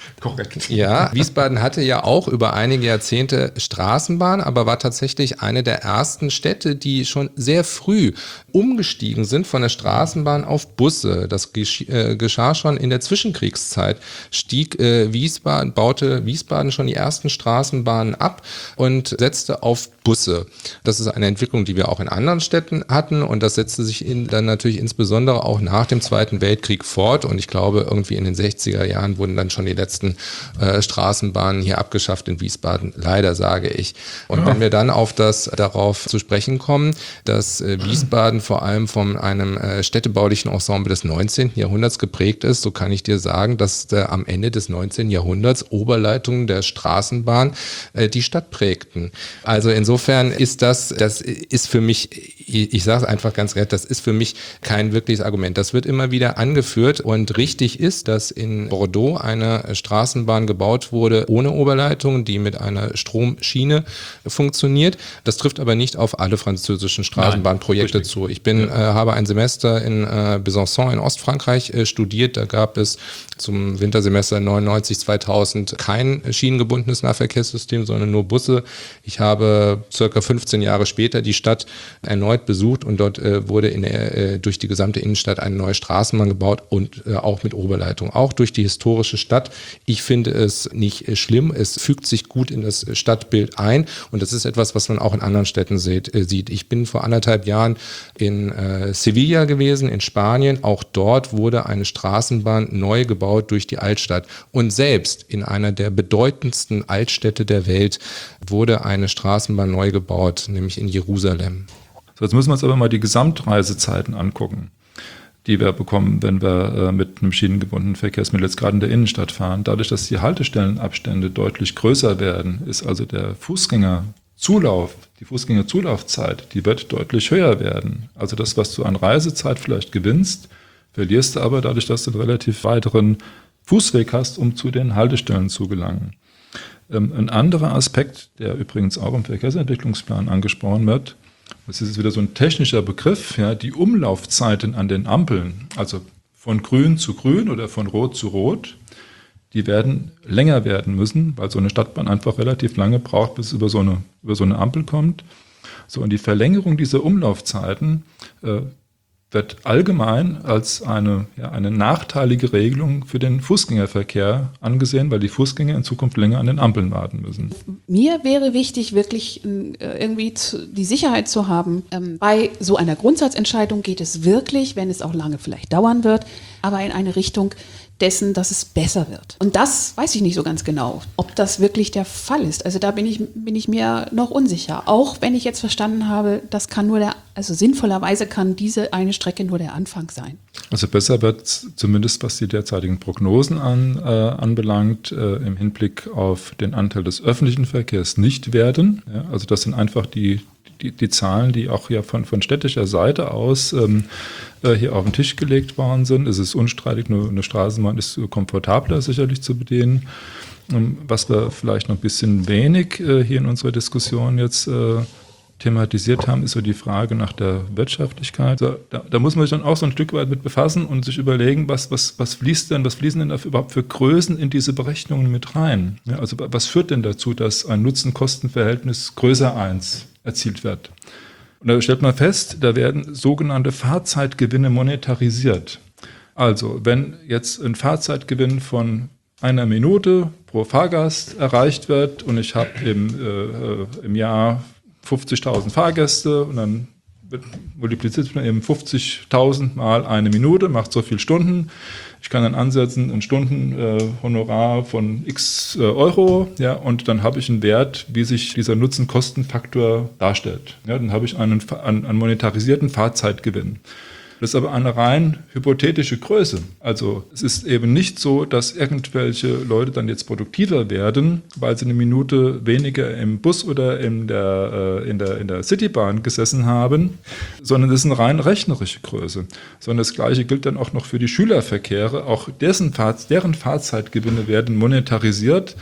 Korrekt. Ja, Wiesbaden hatte ja auch über einige Jahrzehnte Straßenbahn, aber war tatsächlich eine der ersten Städte, die schon sehr früh umgestiegen sind von der Straßenbahn auf Busse. Das gesch- äh, geschah schon in der Zwischenkriegszeit. Stieg äh, Wiesbaden, baute Wiesbaden schon die ersten Straßenbahnen ab und setzte auf Busse. Das ist eine Entwicklung, die wir auch in anderen Städten hatten, und das setzte sich in, dann natürlich insbesondere auch nach dem Zweiten Weltkrieg fort, und ich glaube, irgendwie in den sechziger Jahren wurden dann schon die letzten Äh, Straßenbahnen hier abgeschafft in Wiesbaden, leider, sage ich. Und ja. wenn wir dann auf das darauf zu sprechen kommen, dass äh, Wiesbaden vor allem von einem äh, städtebaulichen Ensemble des neunzehnten Jahrhunderts geprägt ist, so kann ich dir sagen, dass äh, am Ende des neunzehnten Jahrhunderts Oberleitungen der Straßenbahn äh, die Stadt prägten. Also insofern ist das, das ist für mich, ich, ich sage es einfach ganz ehrlich, das ist für mich kein wirkliches Argument. Das wird immer wieder angeführt, und richtig ist, dass in Bordeaux eine Straßenbahn Straßenbahn gebaut wurde ohne Oberleitung, die mit einer Stromschiene funktioniert. Das trifft aber nicht auf alle französischen Straßenbahnprojekte zu. Ich bin, ja. äh, habe ein Semester in äh, Besançon in Ostfrankreich äh, studiert. Da gab es zum Wintersemester neunundneunzig zweitausend kein schienengebundenes Nahverkehrssystem, sondern nur Busse. Ich habe circa fünfzehn Jahre später die Stadt erneut besucht, und dort äh, wurde in der, äh, durch die gesamte Innenstadt eine neue Straßenbahn gebaut, und äh, auch mit Oberleitung. Auch durch die historische Stadt. Ich finde es nicht schlimm, es fügt sich gut in das Stadtbild ein, und das ist etwas, was man auch in anderen Städten sieht. Ich bin vor anderthalb Jahren in äh, Sevilla gewesen, in Spanien. Auch dort wurde eine Straßenbahn neu gebaut durch die Altstadt, und selbst in einer der bedeutendsten Altstädte der Welt wurde eine Straßenbahn neu gebaut, nämlich in Jerusalem. So, jetzt müssen wir uns aber mal die Gesamtreisezeiten angucken, die wir bekommen, wenn wir äh, mit einem schienengebundenen Verkehrsmittel jetzt gerade in der Innenstadt fahren. Dadurch, dass die Haltestellenabstände deutlich größer werden, ist also der Fußgängerzulauf, die Fußgängerzulaufzeit, die wird deutlich höher werden. Also das, was du an Reisezeit vielleicht gewinnst, verlierst du aber dadurch, dass du einen relativ weiteren Fußweg hast, um zu den Haltestellen zu gelangen. Ähm, ein anderer Aspekt, der übrigens auch im Verkehrsentwicklungsplan angesprochen wird, das ist wieder so ein technischer Begriff, ja, die Umlaufzeiten an den Ampeln, also von grün zu grün oder von rot zu rot, die werden länger werden müssen, weil so eine Stadtbahn einfach relativ lange braucht, bis es über so eine, über so eine Ampel kommt. So, und die Verlängerung dieser Umlaufzeiten äh, wird allgemein als eine, ja, eine nachteilige Regelung für den Fußgängerverkehr angesehen, weil die Fußgänger in Zukunft länger an den Ampeln warten müssen. Mir wäre wichtig, wirklich äh, irgendwie zu, die Sicherheit zu haben. Ähm, bei so einer Grundsatzentscheidung geht es wirklich, wenn es auch lange vielleicht dauern wird, aber in eine Richtung dessen, dass es besser wird. Und das weiß ich nicht so ganz genau, ob das wirklich der Fall ist. Also da bin ich, bin ich mir noch unsicher. Auch wenn ich jetzt verstanden habe, das kann nur der, also sinnvollerweise kann diese eine Strecke nur der Anfang sein. Also besser wird zumindest, was die derzeitigen Prognosen an, äh, anbelangt, äh, im Hinblick auf den Anteil des öffentlichen Verkehrs nicht werden. Ja, also das sind einfach die Die, die Zahlen, die auch ja von, von städtischer Seite aus ähm, äh, hier auf den Tisch gelegt worden sind. Es ist unstreitig, nur eine Straßenbahn ist komfortabler sicherlich zu bedienen. Ähm, was wir vielleicht noch ein bisschen wenig äh, hier in unserer Diskussion jetzt äh, thematisiert haben, ist so die Frage nach der Wirtschaftlichkeit. Da, da, da muss man sich dann auch so ein Stück weit mit befassen und sich überlegen, was, was, was fließt denn, was fließen denn da überhaupt für Größen in diese Berechnungen mit rein? Ja, also was führt denn dazu, dass ein Nutzen-Kosten-Verhältnis größer eins erzielt wird? Und da stellt man fest, da werden sogenannte Fahrzeitgewinne monetarisiert. Also wenn jetzt ein Fahrzeitgewinn von einer Minute pro Fahrgast erreicht wird und ich habe im, äh, im Jahr fünfzigtausend Fahrgäste und dann multipliziert man eben fünfzigtausend mal eine Minute, macht so viele Stunden. Ich kann dann ansetzen ein Stundenhonorar äh, von x äh, Euro, ja, und dann habe ich einen Wert, wie sich dieser Nutzen-Kosten-Faktor darstellt. Ja, dann habe ich einen, einen, einen monetarisierten Fahrzeitgewinn. Das ist aber eine rein hypothetische Größe. Also es ist eben nicht so, dass irgendwelche Leute dann jetzt produktiver werden, weil sie eine Minute weniger im Bus oder in der, äh, in der, in der Citybahn gesessen haben, sondern es ist eine rein rechnerische Größe. Sondern das Gleiche gilt dann auch noch für die Schülerverkehre. Auch dessen Fahr- deren Fahrzeitgewinne werden monetarisiert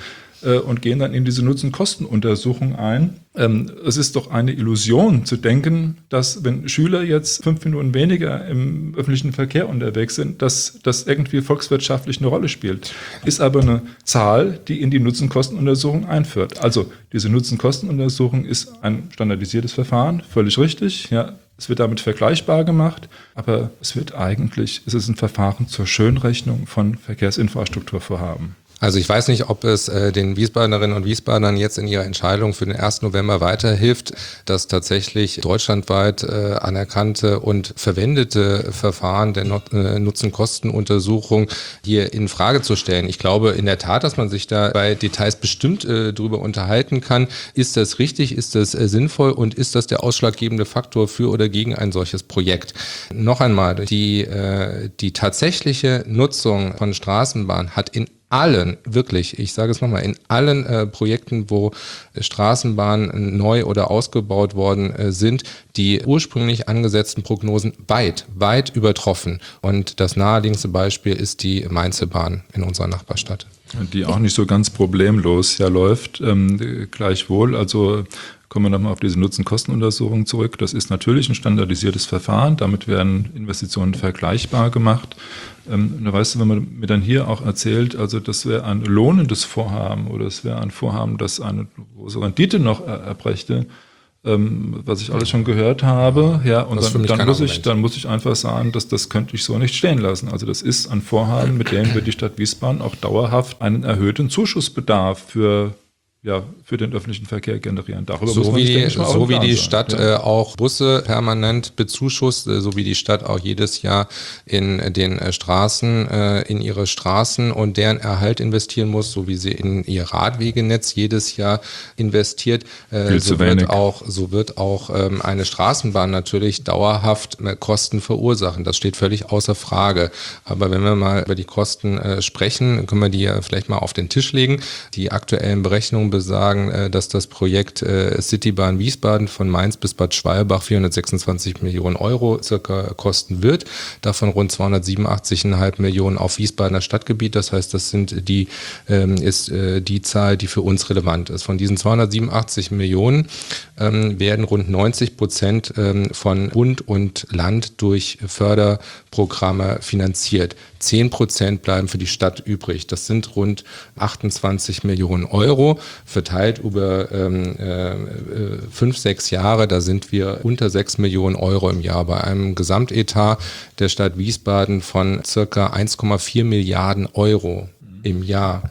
äh, und gehen dann in diese Nutzen-Kosten-Untersuchung ein. Ähm, es ist doch eine Illusion zu denken, dass wenn Schüler jetzt fünf Minuten weniger im öffentlichen Verkehr unterwegs sind, dass das irgendwie volkswirtschaftlich eine Rolle spielt. Ist aber eine Zahl, die in die Nutzen-Kosten-Untersuchung einführt. Also diese Nutzen-Kosten-Untersuchung ist ein standardisiertes Verfahren, völlig richtig. Ja, es wird damit vergleichbar gemacht, aber es wird eigentlich, es ist ein Verfahren zur Schönrechnung von Verkehrsinfrastrukturvorhaben. Also ich weiß nicht, ob es äh, den Wiesbadenerinnen und Wiesbadern jetzt in ihrer Entscheidung für den ersten November weiterhilft, dass tatsächlich deutschlandweit äh, anerkannte und verwendete Verfahren der Not- äh, Nutzen-Kosten-Untersuchung hier in Frage zu stellen. Ich glaube in der Tat, dass man sich da bei Details bestimmt äh, drüber unterhalten kann. Ist das richtig? Ist das äh, sinnvoll? Und ist das der ausschlaggebende Faktor für oder gegen ein solches Projekt? Noch einmal, die, äh, die tatsächliche Nutzung von Straßenbahn hat in allen, wirklich, ich sage es nochmal, in allen äh, Projekten, wo äh, Straßenbahnen neu oder ausgebaut worden äh, sind, die ursprünglich angesetzten Prognosen weit, weit übertroffen. Und das naheliegendste Beispiel ist die Mainzer Bahn in unserer Nachbarstadt. Die auch nicht so ganz problemlos ja läuft, ähm, gleichwohl, also kommen wir nochmal auf diese Nutzen-Kosten-Untersuchung zurück. Das ist natürlich ein standardisiertes Verfahren, damit werden Investitionen vergleichbar gemacht. Ähm, da weißt du, wenn man mir dann hier auch erzählt, also das wäre ein lohnendes Vorhaben oder es wäre ein Vorhaben, das eine große Rendite noch er- erbrächte, ähm, was ich alles schon gehört habe, ja, und dann, dann, muss ich, dann muss ich einfach sagen, dass das könnte ich so nicht stehen lassen. Also das ist ein Vorhaben, mit dem wird die Stadt Wiesbaden auch dauerhaft einen erhöhten Zuschussbedarf für ja, für den öffentlichen Verkehr generieren. Darüber so muss man wie, sich, denke ich, mal so wie die sein. Stadt ja. äh, auch Busse permanent bezuschusst, äh, so wie die Stadt auch jedes Jahr in äh, den äh, Straßen, äh, in ihre Straßen und deren Erhalt investieren muss, so wie sie in ihr Radwegenetz jedes Jahr investiert. Äh, Viel so zu wird wenig. auch, so wird auch ähm, eine Straßenbahn natürlich dauerhaft äh, Kosten verursachen. Das steht völlig außer Frage. Aber wenn wir mal über die Kosten äh, sprechen, können wir die ja vielleicht mal auf den Tisch legen. Die aktuellen Berechnungen besagen, dass das Projekt Citybahn Wiesbaden von Mainz bis Bad Schwalbach vierhundertsechsundzwanzig Millionen Euro circa kosten wird. Davon rund zweihundertsiebenundachtzig Komma fünf Millionen auf Wiesbadener Stadtgebiet. Das heißt, das sind die, ist die Zahl, die für uns relevant ist. Von diesen zweihundertsiebenundachtzig Millionen werden rund neunzig Prozent von Bund und Land durch Förderprogramme finanziert. zehn Prozent bleiben für die Stadt übrig. Das sind rund achtundzwanzig Millionen Euro, verteilt über ähm, äh, fünf, sechs Jahre. Da sind wir unter sechs Millionen Euro im Jahr bei einem Gesamtetat der Stadt Wiesbaden von circa eins Komma vier Milliarden Euro im Jahr.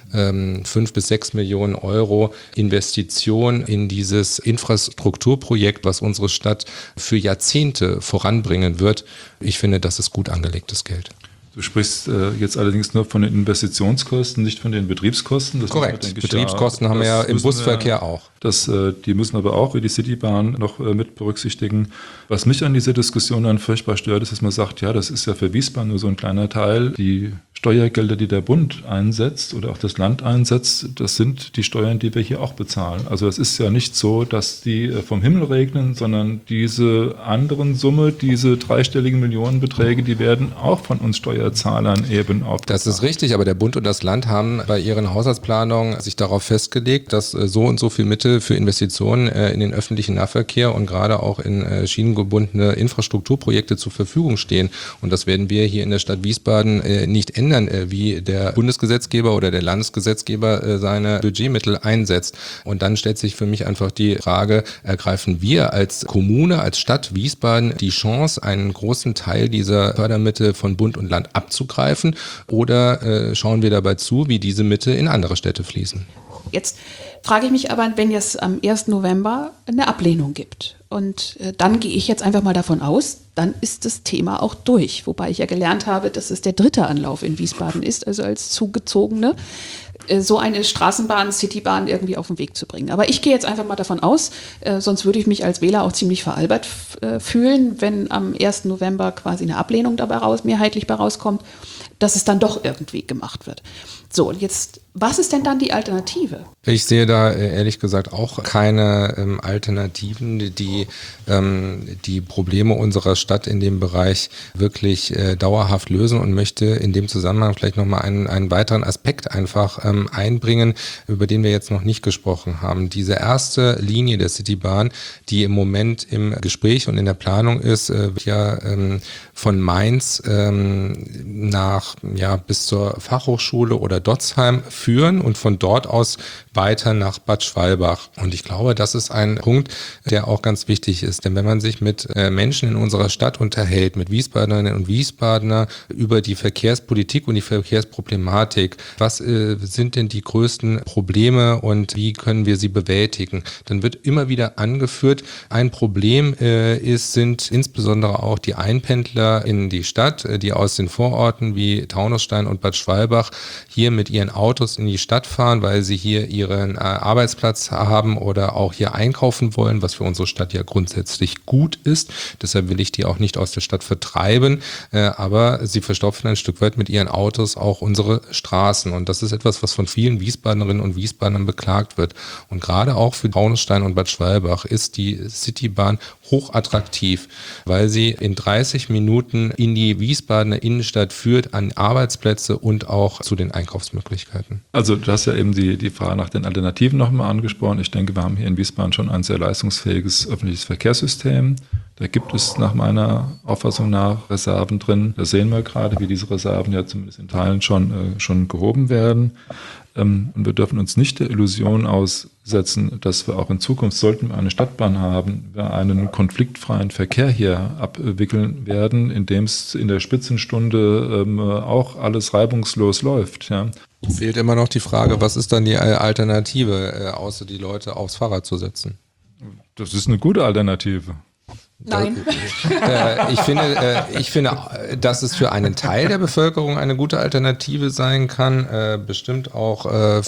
fünf bis sechs Millionen Euro Investition in dieses Infrastrukturprojekt, was unsere Stadt für Jahrzehnte voranbringen wird. Ich finde, das ist gut angelegtes Geld. Du sprichst äh, jetzt allerdings nur von den Investitionskosten, nicht von den Betriebskosten. Das Korrekt. wir, ich, Betriebskosten ja, haben wir ja im Busverkehr wir, auch. Das, äh, die müssen aber auch, wie die Citybahn, noch äh, mit berücksichtigen. Was mich an dieser Diskussion dann furchtbar stört, ist, dass man sagt, ja, das ist ja für Wiesbaden nur so ein kleiner Teil. Die Steuergelder, die der Bund einsetzt oder auch das Land einsetzt, das sind die Steuern, die wir hier auch bezahlen. Also es ist ja nicht so, dass die vom Himmel regnen, sondern diese anderen Summe, diese dreistelligen Millionenbeträge, die werden auch von uns Steuerzahlern eben aufgezahlt. Das ist richtig, aber der Bund und das Land haben bei ihren Haushaltsplanungen sich darauf festgelegt, dass so und so viel Mittel für Investitionen in den öffentlichen Nahverkehr und gerade auch in schienengebundene Infrastrukturprojekte zur Verfügung stehen. Und das werden wir hier in der Stadt Wiesbaden nicht ändern, wie der Bundesgesetzgeber oder der Landesgesetzgeber seine Budgetmittel einsetzt. Und dann stellt sich für mich einfach die Frage, ergreifen wir als Kommune, als Stadt Wiesbaden die Chance, einen großen Teil dieser Fördermittel von Bund und Land abzugreifen, oder äh, schauen wir dabei zu, wie diese Mittel in andere Städte fließen? Jetzt frage ich mich aber, wenn es am ersten November eine Ablehnung gibt. Und äh, dann gehe ich jetzt einfach mal davon aus, dann ist das Thema auch durch. Wobei ich ja gelernt habe, dass es der dritte Anlauf in Wiesbaden ist, also als Zugezogene, äh, so eine Straßenbahn, Citybahn irgendwie auf den Weg zu bringen. Aber ich gehe jetzt einfach mal davon aus, äh, sonst würde ich mich als Wähler auch ziemlich veralbert f- äh, fühlen, wenn am ersten November quasi eine Ablehnung dabei raus, mehrheitlich bei rauskommt, dass es dann doch irgendwie gemacht wird. So, und jetzt, was ist denn dann die Alternative? Ich sehe da äh, ehrlich gesagt auch keine ähm, Alternativen, die ähm, die Probleme unserer Stadt in dem Bereich wirklich äh, dauerhaft lösen, und möchte in dem Zusammenhang vielleicht nochmal einen, einen weiteren Aspekt einfach ähm, einbringen, über den wir jetzt noch nicht gesprochen haben. Diese erste Linie der Citybahn, die im Moment im Gespräch und in der Planung ist, äh, wird ja ähm, von Mainz ähm, nach ja bis zur Fachhochschule oder Dotzheim führen und von dort aus weiter nach Bad Schwalbach. Und ich glaube, das ist ein Punkt, der auch ganz wichtig ist. Denn wenn man sich mit äh, Menschen in unserer Stadt unterhält, mit Wiesbaderinnen und Wiesbadener über die Verkehrspolitik und die Verkehrsproblematik, was äh, sind denn die größten Probleme und wie können wir sie bewältigen, dann wird immer wieder angeführt, ein Problem äh, ist, sind insbesondere auch die Einpendler in die Stadt, äh, die aus den Vororten wie Taunusstein und Bad Schwalbach hier mit ihren Autos in die Stadt fahren, weil sie hier ihren äh, Arbeitsplatz haben oder auch hier einkaufen wollen, was für unsere Stadt ja grundsätzlich gut ist. Deshalb will ich die auch nicht aus der Stadt vertreiben, äh, aber sie verstopfen ein Stück weit mit ihren Autos auch unsere Straßen. Und das ist etwas, was von vielen Wiesbaderinnen und Wiesbadern beklagt wird. Und gerade auch für Taunusstein und Bad Schwalbach ist die Citybahn hochattraktiv, weil sie in dreißig Minuten in die Wiesbadener Innenstadt führt, an Arbeitsplätze und auch zu den Einkaufsmöglichkeiten. Also du hast ja eben die, die Frage nach den Alternativen nochmal angesprochen. Ich denke, wir haben hier in Wiesbaden schon ein sehr leistungsfähiges öffentliches Verkehrssystem. Da gibt es nach meiner Auffassung nach Reserven drin. Da sehen wir gerade, wie diese Reserven ja zumindest in Teilen schon, äh, schon gehoben werden. Ähm, und wir dürfen uns nicht der Illusion aussetzen, dass wir auch in Zukunft, sollten wir eine Stadtbahn haben, wir einen konfliktfreien Verkehr hier abwickeln werden, indem es in der Spitzenstunde ähm, auch alles reibungslos läuft. Ja. Fehlt immer noch die Frage, was ist dann die Alternative, äh, außer die Leute aufs Fahrrad zu setzen? Das ist eine gute Alternative. Nein. Äh, ich finde, äh, ich finde, dass es für einen Teil der Bevölkerung eine gute Alternative sein kann, äh, bestimmt auch äh,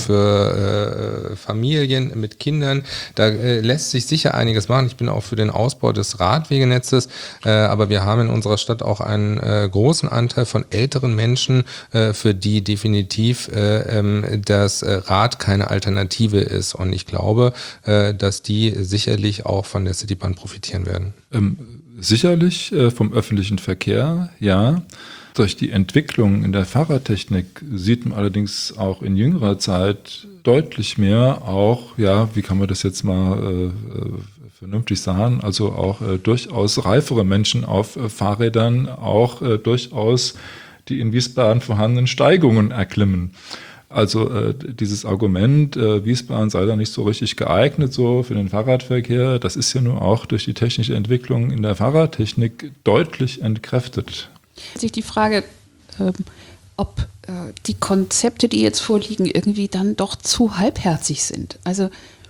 für äh, Familien mit Kindern. Da äh, lässt sich sicher einiges machen. Ich bin auch für den Ausbau des Radwegenetzes, äh, aber wir haben in unserer Stadt auch einen äh, großen Anteil von älteren Menschen, äh, für die definitiv äh, ähm, das äh, Rad keine Alternative ist. Und ich glaube, äh, dass die sicherlich auch von der Citybahn profitieren werden. Ähm, sicherlich äh, vom öffentlichen Verkehr, ja. Durch die Entwicklung in der Fahrradtechnik sieht man allerdings auch in jüngerer Zeit deutlich mehr auch, ja, wie kann man das jetzt mal äh, vernünftig sagen, also auch äh, durchaus reifere Menschen auf äh, Fahrrädern, auch äh, durchaus die in Wiesbaden vorhandenen Steigungen erklimmen. Also äh, dieses Argument, äh, Wiesbaden sei da nicht so richtig geeignet so für den Fahrradverkehr, das ist ja nun auch durch die technische Entwicklung in der Fahrradtechnik deutlich entkräftet. Sich die Frage, ähm, ob äh, die Konzepte, die jetzt vorliegen, irgendwie dann doch zu halbherzig sind. Also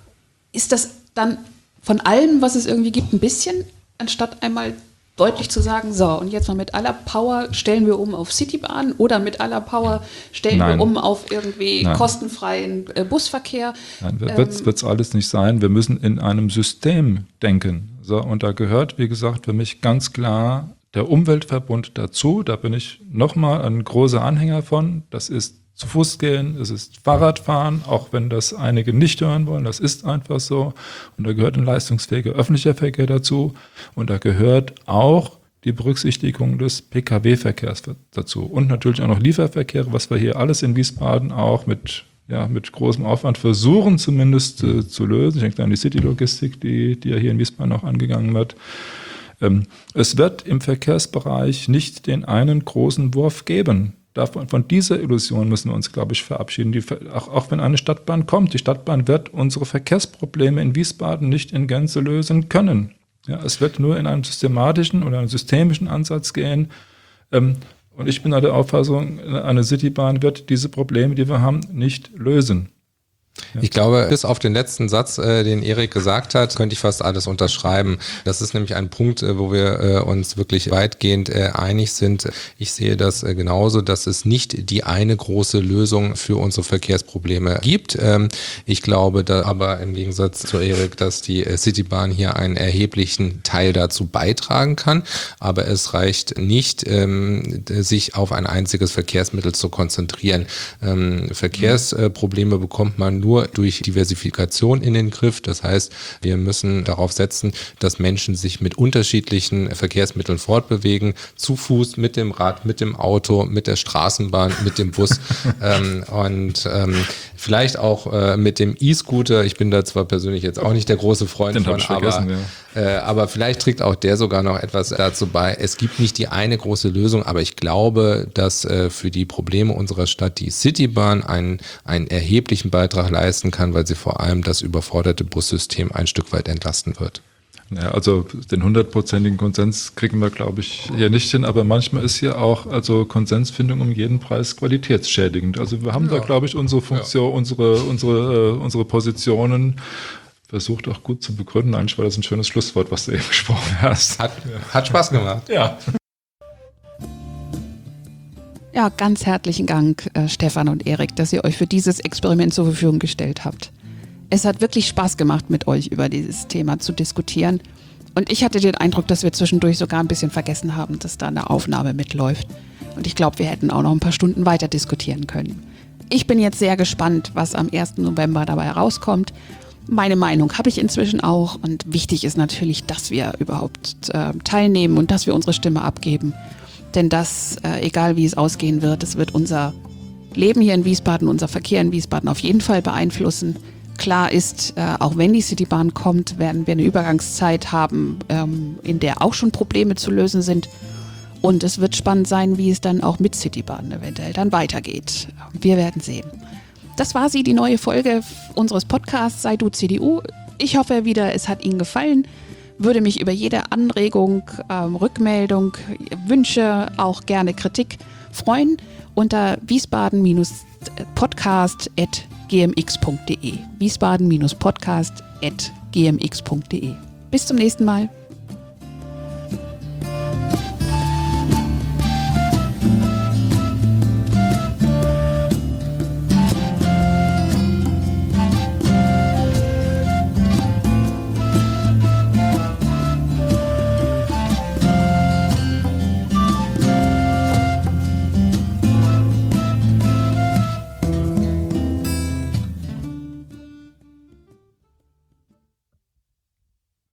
ist das dann von allem, was es irgendwie gibt, ein bisschen, anstatt einmal deutlich zu sagen, so, und jetzt mal mit aller Power stellen wir um auf Citybahn oder mit aller Power stellen Nein. wir um auf irgendwie Nein. kostenfreien äh, Busverkehr. Nein, wird es ähm, alles nicht sein. Wir müssen in einem System denken. So, und da gehört, wie gesagt, für mich ganz klar der Umweltverbund dazu. Da bin ich nochmal ein großer Anhänger von. Das ist zu Fuß gehen, es ist Fahrradfahren, auch wenn das einige nicht hören wollen, das ist einfach so. Und da gehört ein leistungsfähiger öffentlicher Verkehr dazu. Und da gehört auch die Berücksichtigung des Pkw Verkehrs dazu. Und natürlich auch noch Lieferverkehr, was wir hier alles in Wiesbaden auch mit, ja, mit großem Aufwand versuchen zumindest äh, zu lösen. Ich denke an die City-Logistik, die, die ja hier in Wiesbaden auch angegangen wird. Ähm, es wird im Verkehrsbereich nicht den einen großen Wurf geben. Davon, von dieser Illusion müssen wir uns, glaube ich, verabschieden. Die, auch, auch wenn eine Stadtbahn kommt, die Stadtbahn wird unsere Verkehrsprobleme in Wiesbaden nicht in Gänze lösen können. Ja, es wird nur in einem systematischen oder einem systemischen Ansatz gehen. Ähm, und ich bin der Auffassung, eine Citybahn wird diese Probleme, die wir haben, nicht lösen. Ich glaube, bis auf den letzten Satz, äh, den Erik gesagt hat, könnte ich fast alles unterschreiben. Das ist nämlich ein Punkt, äh, wo wir äh, uns wirklich weitgehend äh, einig sind. Ich sehe das äh, genauso, dass es nicht die eine große Lösung für unsere Verkehrsprobleme gibt. Ähm, ich glaube da aber im Gegensatz zu Erik, dass die äh, Citybahn hier einen erheblichen Teil dazu beitragen kann. Aber es reicht nicht, ähm, sich auf ein einziges Verkehrsmittel zu konzentrieren. Ähm, Verkehrsprobleme bekommt man nur durch Diversifikation in den Griff. Das heißt, wir müssen darauf setzen, dass Menschen sich mit unterschiedlichen Verkehrsmitteln fortbewegen, zu Fuß, mit dem Rad, mit dem Auto, mit der Straßenbahn, mit dem Bus ähm, und ähm, vielleicht auch äh, mit dem E-Scooter. Ich bin da zwar persönlich jetzt auch nicht der große Freund Den von, hab ich aber, vergessen, ja. äh, aber vielleicht trägt auch der sogar noch etwas dazu bei. Es gibt nicht die eine große Lösung, aber ich glaube, dass äh, für die Probleme unserer Stadt die Citybahn einen, einen erheblichen Beitrag leisten kann, weil sie vor allem das überforderte Bussystem ein Stück weit entlasten wird. Ja, also den hundertprozentigen Konsens kriegen wir, glaube ich, hier nicht hin, aber manchmal ist hier auch also Konsensfindung um jeden Preis qualitätsschädigend. Also wir haben ja da, glaube ich, unsere Funktion, ja. unsere, unsere, äh, unsere Positionen versucht auch gut zu begründen. Eigentlich war das ein schönes Schlusswort, was du eben gesprochen hast. Hat, hat Spaß gemacht. Ja. Ja, ganz herzlichen Dank, äh, Stefan und Erik, dass ihr euch für dieses Experiment zur Verfügung gestellt habt. Es hat wirklich Spaß gemacht, mit euch über dieses Thema zu diskutieren. Und ich hatte den Eindruck, dass wir zwischendurch sogar ein bisschen vergessen haben, dass da eine Aufnahme mitläuft. Und ich glaube, wir hätten auch noch ein paar Stunden weiter diskutieren können. Ich bin jetzt sehr gespannt, was am ersten November dabei herauskommt. Meine Meinung habe ich inzwischen auch. Und wichtig ist natürlich, dass wir überhaupt äh, teilnehmen und dass wir unsere Stimme abgeben. Denn das, äh, egal wie es ausgehen wird, es wird unser Leben hier in Wiesbaden, unser Verkehr in Wiesbaden auf jeden Fall beeinflussen. Klar ist, äh, auch wenn die Citybahn kommt, werden wir eine Übergangszeit haben, ähm, in der auch schon Probleme zu lösen sind. Und es wird spannend sein, wie es dann auch mit Citybahn eventuell dann weitergeht. Wir werden sehen. Das war sie, die neue Folge unseres Podcasts Sei du C D U. Ich hoffe wieder, es hat Ihnen gefallen. Würde mich über jede Anregung, ähm, Rückmeldung, Wünsche, auch gerne Kritik freuen unter wiesbaden-podcast at gmx punkt de. wiesbaden-podcast at gmx punkt de. Bis zum nächsten Mal.